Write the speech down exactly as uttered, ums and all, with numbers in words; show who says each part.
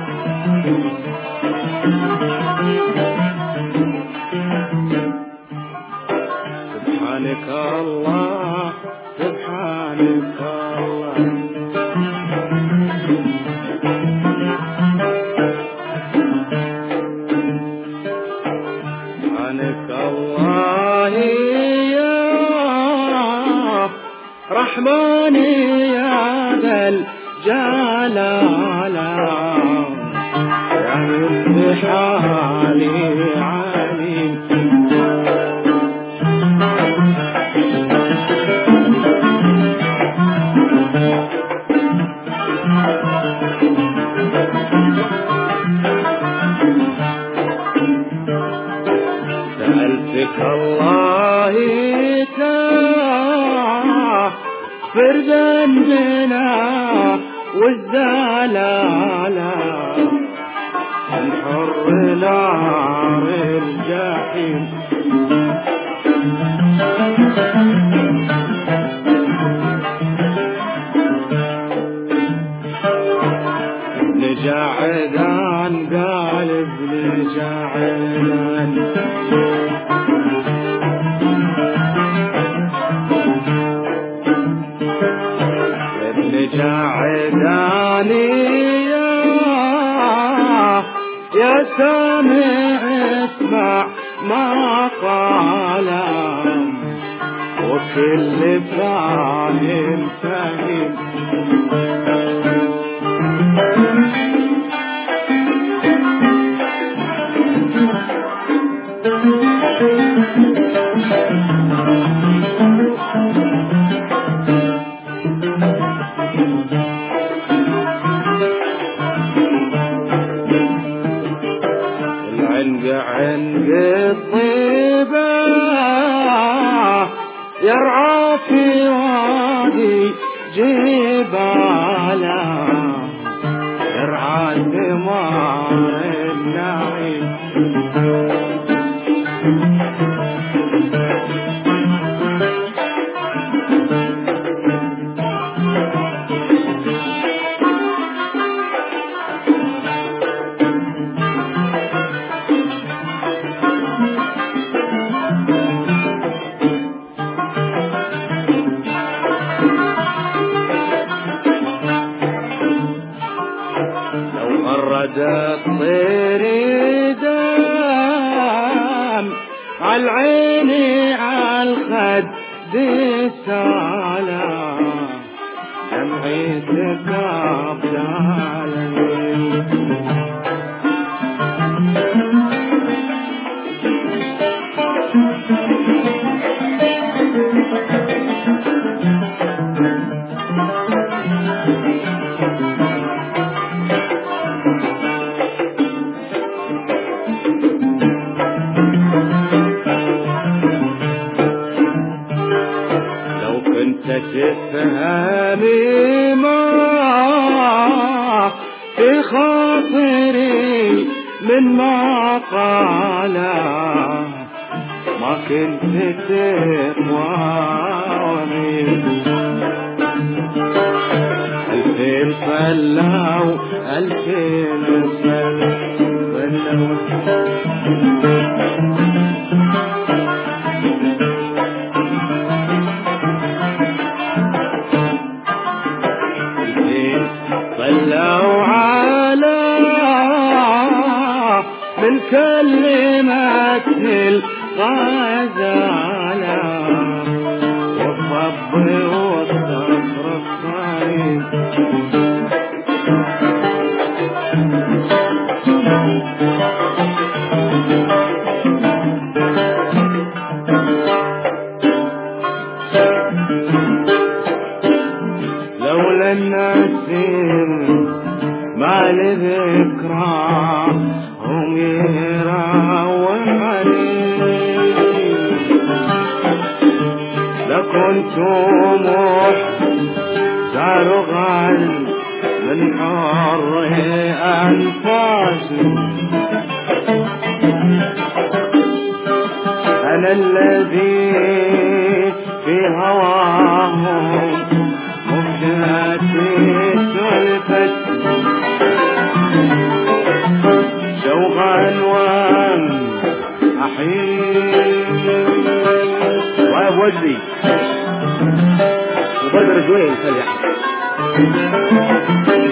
Speaker 1: سبحانك الله سبحانك الله سبحانك الله يا رحمن يا ذا الجلال يا من بحالي عليم سألتك الله تغفر ذنبنا والزلالة الحر نار الجحيم نجعدان قالب نجعدان نجعداني يا يا سامع اسمع ما قال وكل فاهم فاهم العنق عنق الطيبة يرعى في وادي جباله يرعى ثمار النعيم الطير دام عالعيني عالخد سلام دمعتك أبدالي تفهمي ما في خاطري من ما قال ما كنت تقواني ألفين فلاو ألفين فلاو صلوا على من كلمات الغزالة والصب والصبر الصريم لولا النسيم ما لذكرى هم يراومني لكنت محتار غال من حر أنفاسي أنا الذي في هواهم مبدأ في سلفة ودي وبدر زوين فلح